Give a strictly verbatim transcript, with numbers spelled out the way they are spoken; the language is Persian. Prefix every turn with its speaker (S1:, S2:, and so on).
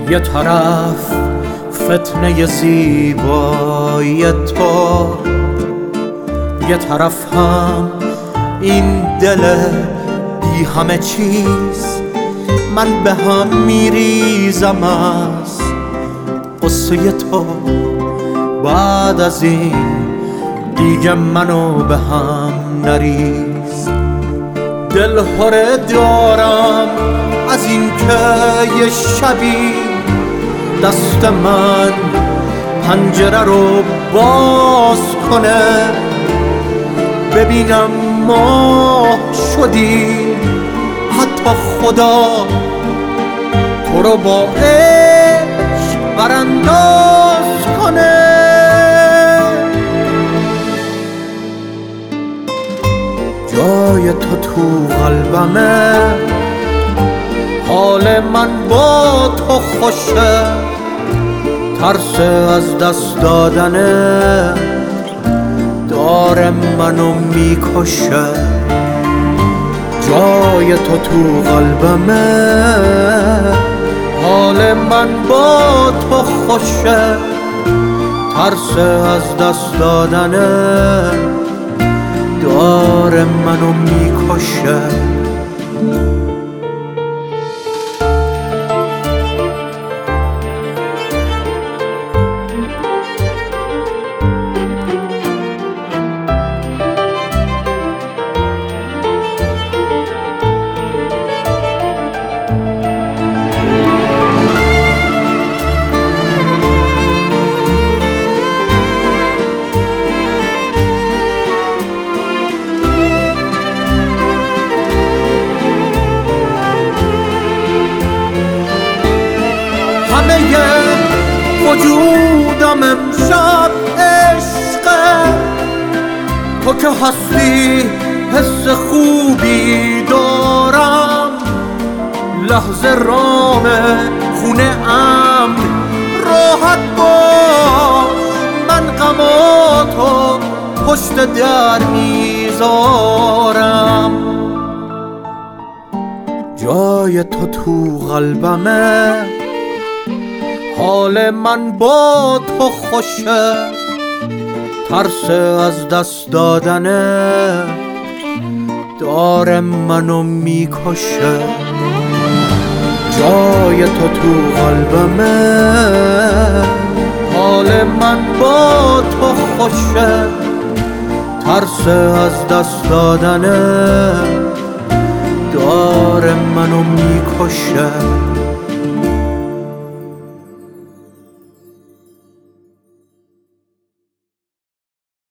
S1: یه طرف فتنه زیبای تو، یه طرف هم این دل بی همه چیز. من به هم میریزم از قصه تو، بعد از این دیگه منو به هم نریز. دل هره دارم از این که یه شبی دست من پنجره رو باز کنه، ببینم ما شدیم، حتی خدا تو رو با عشق برانداز کنه. جای تو تو قلبمه، حال من با تو خوشه، ترس از دست دادنه داره منو میکشه. جای تو تو قلبمه، حال من با تو خوشه، ترس از دست دادنه داره منو میکشه. همه وجودم امشب عشقه، تو که هستی حس خوبی دارم، لحظه رام خونه امن راحت باش، من غماتو پشت در میذارم. جای تو تو قلبمه، حال من با تو خوشه، ترس از دست دادنه داره منو میکشه. جای تو تو قلبمه، حال من با تو خوشه، ترس از دست دادنه داره منو میکشه.